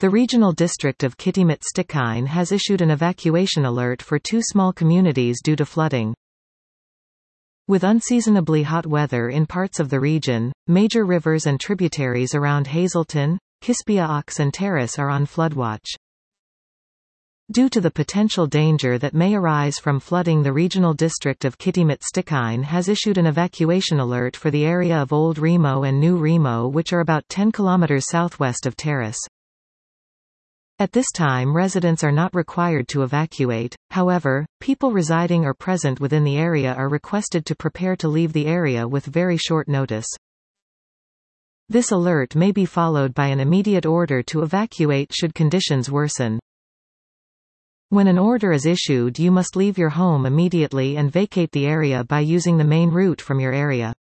The regional district of Kitimat-Stikine has issued an evacuation alert for 2 small communities due to flooding. With unseasonably hot weather in parts of the region, major rivers and tributaries around Hazleton, Kispia-Ox and Terrace are on floodwatch. Due to the potential danger that may arise from flooding, the regional district of Kitimat-Stikine has issued an evacuation alert for the area of Old Remo and New Remo, which are about 10 kilometers southwest of Terrace. At this time, residents are not required to evacuate. However, people residing or present within the area are requested to prepare to leave the area with very short notice. This alert may be followed by an immediate order to evacuate should conditions worsen. When an order is issued, you must leave your home immediately and vacate the area by using the main route from your area.